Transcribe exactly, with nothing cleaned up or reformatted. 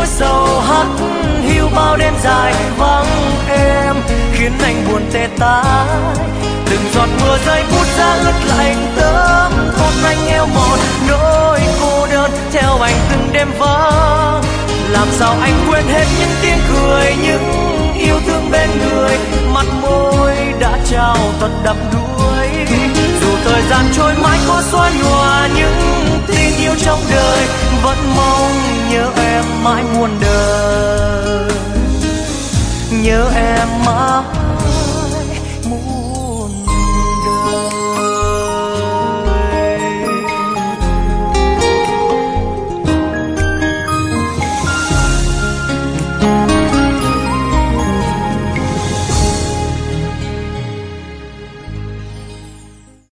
sầu hắt hiu bao đêm dài vắng em, khiến anh buồn tê tái. Từng giọt mưa rơi vút ra ướt lạnh tấm hôn anh eo một nỗi cô đơn theo anh từng đêm vắng. Làm sao anh quên hết những tiếng cười, những yêu thương bên người, mặt môi đã trao thật đắm đuối. Dù thời gian trôi mãi có xóa nhòa những tình yêu trong đời, vẫn mong nhớ em mãi muôn đời, nhớ em mãi